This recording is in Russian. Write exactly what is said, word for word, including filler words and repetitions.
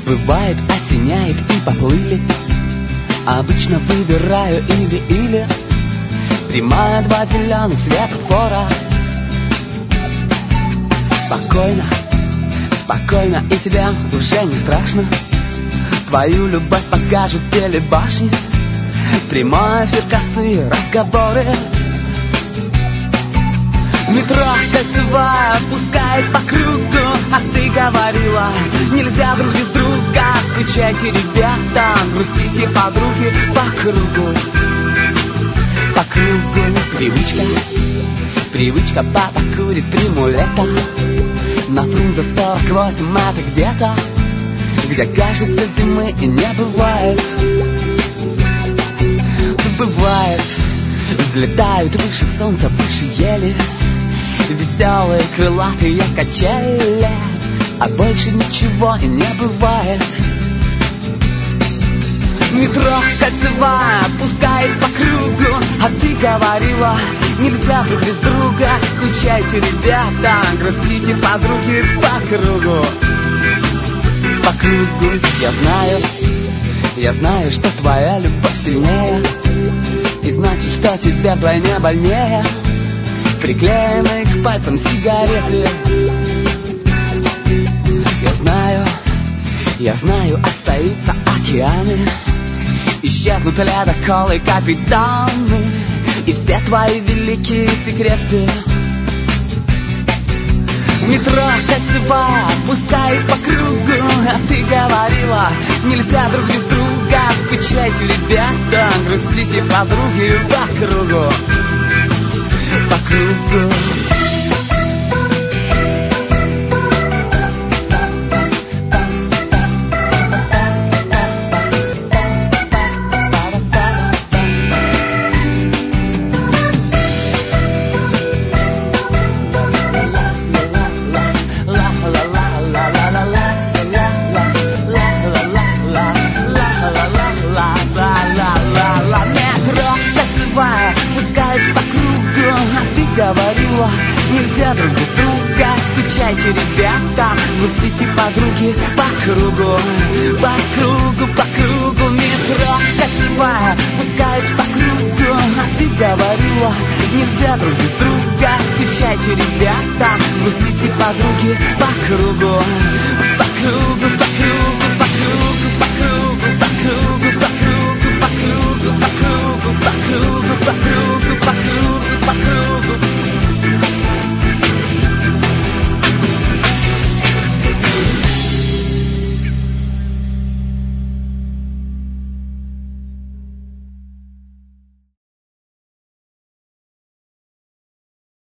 Бывает, осеняет и поплыли. Обычно выбираю или-или. Прямая два зеленых светофора. Спокойно, спокойно, и тебе уже не страшно. Твою любовь покажут телебашни. Прямой эфир, косые разговоры. Метро кольцевая пускает по кругу. А ты говорила, нельзя друг без друга. Скучайте, ребята, грустите, подруги, по кругу. По кругу привычка. Привычка, папа курит приму лето. На фрунзе сорок восемь это где-то, где, кажется, зимы и не бывает. Бывает. Взлетают выше солнца, выше ели. Веселые крылатые качели. А больше ничего и не бывает. Метро кольцевая пускает по кругу. А ты говорила, нельзя друг без друга. Скучайте, ребята, грустите, подруги, по кругу. По кругу. Я знаю, я знаю, что твоя любовь сильнее. И значит, что тебе вдвойне больнее. Приклеенные к пальцам сигареты. Я знаю, я знаю, остаются океаны. Исчезнут ледоколы, капитаны. И все твои великие секреты. Метро кольцевая пускает по кругу. А ты говорила, нельзя друг без друга. Скучайте, ребята, грустите, подруги, по кругу. По кругу. Говорила, нельзя друг без друга. Скучайте, ребята, грустите, подруги, по кругу. По кругу, по кругу. Метро кольцевая пускает по кругу. А ты говорила, нельзя друг без друга. Скучайте, ребята, грустите, подруги, по кругу. По кругу, по